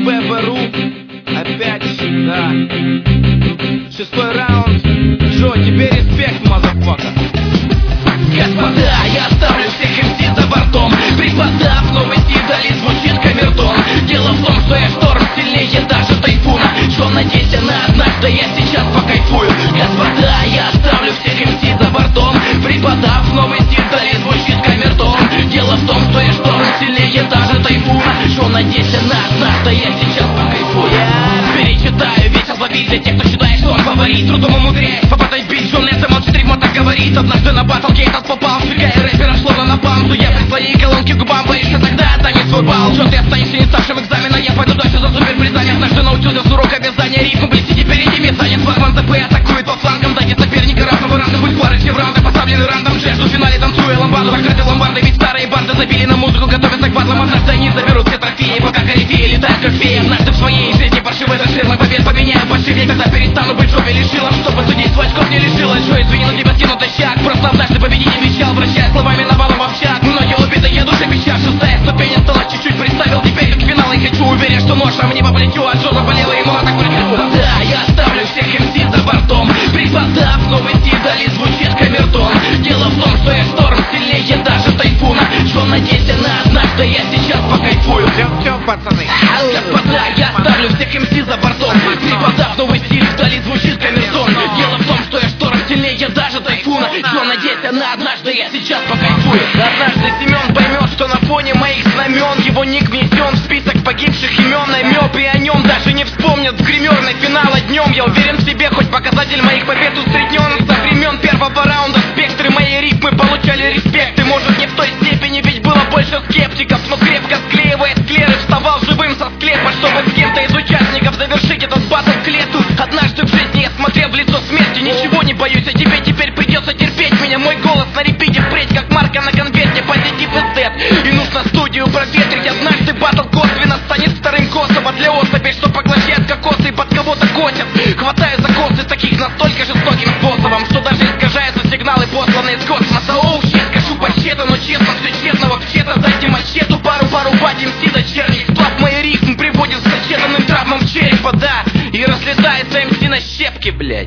ББРУ. Опять, да. 6-й раунд. Джо, тебе респект, мазафака. Господа, я оставлю всех МС за бортом. Преподав новости, вдали звучит камертон. Дело в том, что я шторм сильнее даже тайфуна. Что надейся на однажды, я сейчас покайфую. Господа, я оставлю всех МС за бортом. Преподав новости, вдали звучит камертон. Дело в том, что я шторм сильнее даже тайфуна. Что надейся на однажды, я сейчас покайфую. Я перечитаю весь алфавит для тех, кто считает, что он фаворит. Трудом умудряясь попадать в бит, Джон Лесса молчит, рифма так говорит. Однажды на батлгейт попал, впрягая рэпера словно на бамбу. Я при своей колонке губам боишься, тогда отдай свой балл. Что ты останешься не ставшим экзамена, я пойду дальше за суперпризами. Однажды научился с урока вязания рифмы, блестите перед ними. Танец Батман ЗП атакует по флангам, дайте соперника равного ранга. Пусть пары все в раунды поставлены рандом. Жертву в финале танцуя ламбаду, закрыты ломбарды. Ведь старые банды забили на музыку, готовятся к батлам. Однажды они заберут все трофеи, пока корифеи летают как феи. Однажды в своей жизни паршивой заширмой побед поменяю подшивей. Когда перестану быть жопой лишилом, чтобы судить свой очков не лишилась. Джо, извини, но тебя скинут тащак. Просто однажды победить обещал, вращая словами навалом в общак. Многие убитые душе печаль. 6-я ступень осталась чуть-чуть, представил теперь к финалу и хочу. Уверен, что ножом не поплетю, а Джо заболела, ему надо курить. Да, я оставлю всех МС за бортом. Преподав новости, вдали звучит камертон. Дело в том, что я шторм сильнее даже тайфуна. Что надейся на однажды, я сейчас покайфую. Все, пацаны. Господа, я оставлю всех МС за бортом. Преподав новый стиль, вдали звучит камертон. Дело в том, что я шторм сильнее даже тайфуна. Что надейся на однажды, я сейчас покайфую. Однажды Семен поймет, что на фоне моих знамен его ник внесен в список погибших имен. Намек, и о нем даже не вспомнят в гримерной финала днем. Я уверен в себе, хоть показатель моих побед усреднен. Со времен первого раунда спектры моей рифмы получали респект. И может не в той степени, ведь было больше скептиков. Но крепко склеивая склеры, вставал живым со склепа, чтобы с кем-то из участников завершить этот батл к лету. Однажды в жизни я смотрел в лицо смерти, ничего не боюсь, а тебе теперь придется терпеть меня. Мой голос на репите впредь, как марка на конверте, позитив из дед. И нужно студию проветрить, однажды батл косвенно станет вторым косом. А для особей, что поглощает кокосы и под кого-то косят. Хватаю за косы таких настолько жестоким способом, что даже искажаются сигналы, посланные с космоса. Оу, щит, скажу по счету, но честно, все честно, вообще-то дайте мачету, пару батим си дочерних. Сплав мои рифм приводит к сочетанным травмам черепа, да, и разлетается МС на щепки, блядь.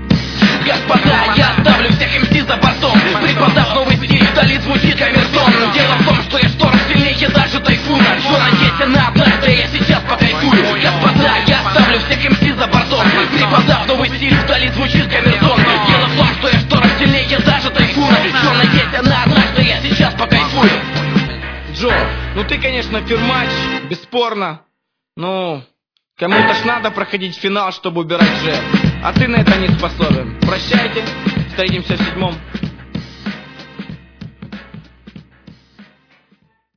Господа, я оставлю всех МС за бортом. Преподав новый стиль, вдали звучит камертон. Дело в том, что я шторм сильнее даже тайфуна. Что надейся на однажды, я сейчас покайфую. Господа, я оставлю всех МС за бортом. Преподав новый стиль, вдали звучит камертон. Дело в том, что я шторм сильнее даже тайфуна. Что надейся на однажды, я сейчас покайфую. Джо, ну ты, конечно, фирмач, бесспорно. Ну, кому-то ж надо проходить финал, чтобы убирать жертв. А ты на это не способен. Прощайте, встретимся в 7-м.